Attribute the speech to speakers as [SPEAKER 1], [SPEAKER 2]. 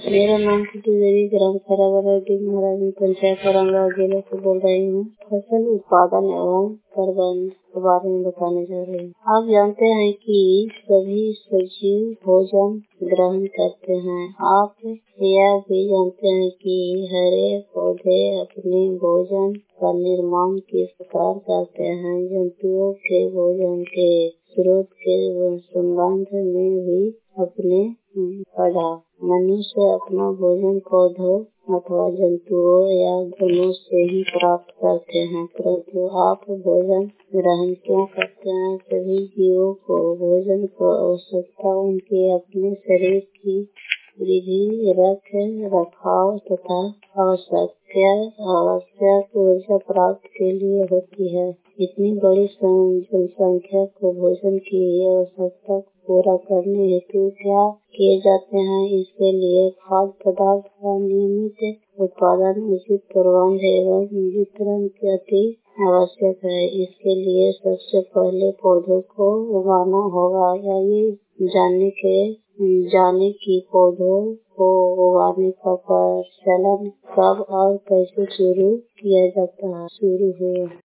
[SPEAKER 1] मेरा नाम किटी देवी ग्राम खराबरा महाराज पंचायत औरंगाबाद जिले से बोल रही हूँ। फसल उत्पादन एवं प्रबंधन के बारे में बताने जा रही हूँ। आप जानते हैं कि सभी सजीव भोजन ग्रहण करते हैं। आप यह भी जानते हैं कि हरे पौधे अपने भोजन का निर्माण किस प्रकार करते हैं। जंतुओं के भोजन के स्रोत के संबंध में भी अपने पढ़ा। मनुष्य अपना भोजन पौधों अथवा जंतुओं या दोनों से ही प्राप्त करते हैं, परंतु आप भोजन ग्रहण क्यों करते हैं? सभी जीवों को भोजन को आवश्यकता उनके अपने शरीर की वृद्धि, रख रखाव तथा आवश्यक ऊर्जा प्राप्त के लिए होती है। इतनी बड़ी जनसंख्या को भोजन की आवश्यकता पूरा करने हेतु क्या किए जाते हैं? इसके लिए खाद्य पदार्थ का नियमित उत्पादन, उचित प्रबंधन एवं वितरण की अति आवश्यक है। इसके लिए सबसे पहले पौधों को उगाना होगा। या ये जाने की पौधों को उगाने का प्रचलन कब और कैसे शुरू हुआ।